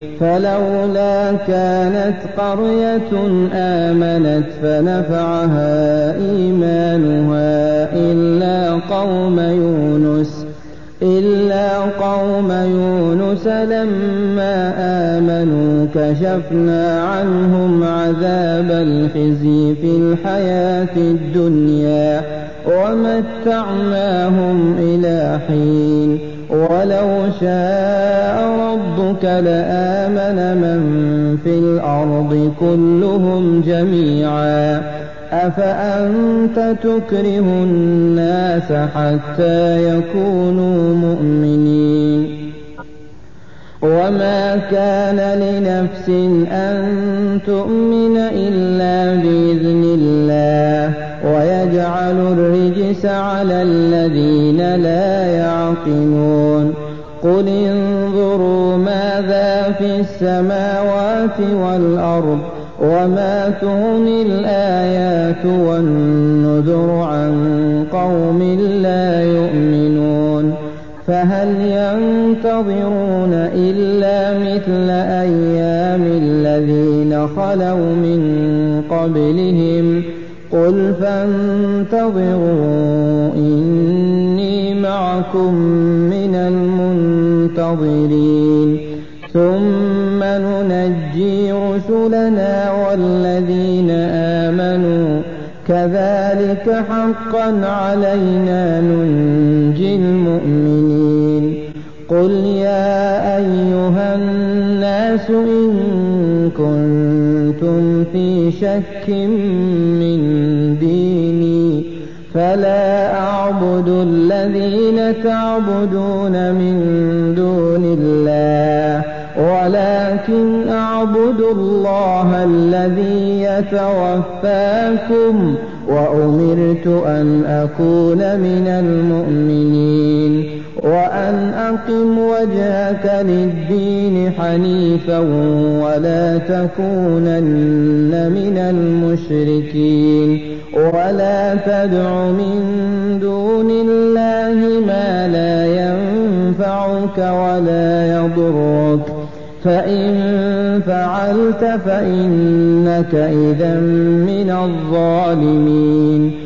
فلولا كانت قرية آمنت فنفعها إيمانها إلا قوم يونس لما آمنوا كشفنا عنهم عذاب الخزي في الحياة الدنيا ومتعناهم إلى حين ولو شاء ربك لآمن من في الأرض كلهم جميعا أفأنت تكره الناس حتى يكونوا مؤمنين وما كان لنفس أن تؤمن إلا بإذن الله ويجعل الرجس على الذين لا يعقلون قل انظروا ماذا في السماوات والأرض وما تغني الآيات والنذر عن قوم لا يؤمنون فهل ينتظرون إلا مثل أيام الذين خلوا من قبلهم قل فانتظروا إني معكم من المنتظرين ثم ننجي رسلنا والذين آمنوا كذلك حقا علينا ننجي المؤمنين قل يا أيها الناس إن كنتم في شك من ديني فلا أعبد الذين تعبدون من دون الله ولكن أعبد الله الذي يتوفاكم وأمرت أن أكون من المؤمنين وأن أقم وجهك للدين حنيفا ولا تكونن من المشركين ولا تدع من دون الله ما لا ينفعك ولا يضرك فإن فعلت فإنك إذا من الظالمين